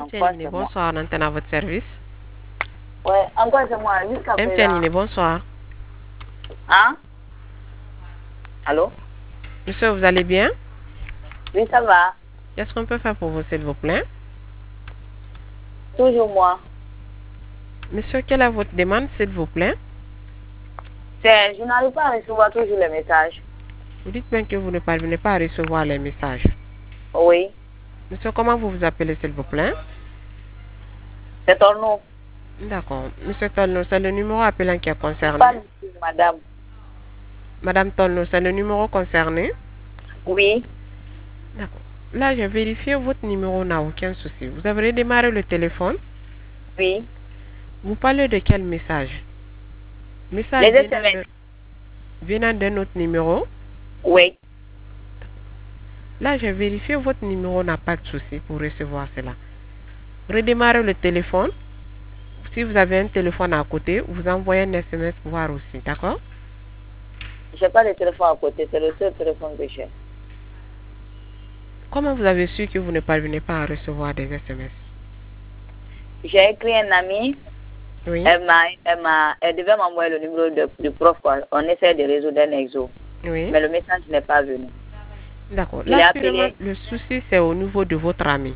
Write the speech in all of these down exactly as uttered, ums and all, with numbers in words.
Mtchenine, bonsoir, on antenne à votre service. Ouais, encore c'est moi, jusqu'à présent. Mtchenine, bonsoir. Hein? Allô? Monsieur, vous allez bien? Oui, ça va. Qu'est-ce qu'on peut faire pour vous, s'il vous plaît? Toujours moi. Monsieur, quelle est votre demande, s'il vous plaît? C'est, je n'arrive pas à recevoir toujours les messages. Vous dites bien que vous ne parvenez pas à recevoir les messages. Oui. Monsieur, comment vous vous appelez, s'il vous plaît? C'est ton nom. D'accord. Monsieur Tolno, c'est le numéro appelant qui est concerné. Pas madame. Madame Tolno, c'est le numéro concerné? Oui. D'accord. Là, j'ai vérifié votre numéro, n'a aucun souci. Vous avez démarré le téléphone? Oui. Vous parlez de quel message? Message Les venant S M S. de, venant de notre numéro? Oui. Là, j'ai vérifié votre numéro n'a pas de souci pour recevoir cela. Redémarrez le téléphone. Si vous avez un téléphone à côté, vous envoyez un S M S pour voir aussi, d'accord? Je n'ai pas de téléphone à côté, c'est le seul téléphone que j'ai. Comment vous avez su que vous ne parvenez pas à recevoir des S M S? J'ai écrit un ami. Oui. Elle, m'a, elle, m'a, elle devait m'envoyer le numéro de, du prof. Quoi. On essaie de résoudre un exo. Oui. Mais le message n'est pas venu. D'accord. Il Là, a appelé. le souci, c'est au niveau de votre ami.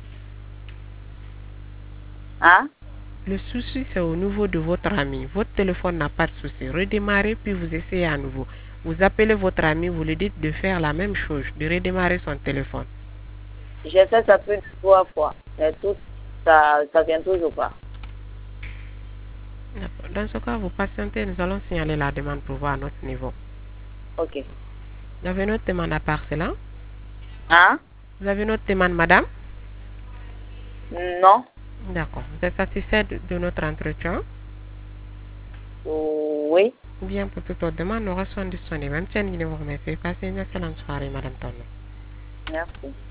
Hein? Le souci, c'est au niveau de votre ami. Votre téléphone n'a pas de souci. Redémarrez, puis vous essayez à nouveau. Vous appelez votre ami, vous lui dites de faire la même chose, de redémarrer son téléphone. J'ai fait ça plus de trois fois. Mais tout, ça ne vient toujours pas. Dans ce cas, vous patientez, nous allons signaler la demande pour voir notre niveau. Ok. Vous avez une autre demande à part cela? Hein? Vous avez une autre demande, madame? Non. D'accord. Vous êtes satisfait de, de notre entretien? Oui. Bien, pour toute autre demande, nous restons disponibles. Même si vous remercie. Passez une excellente soirée, madame Tono. Merci.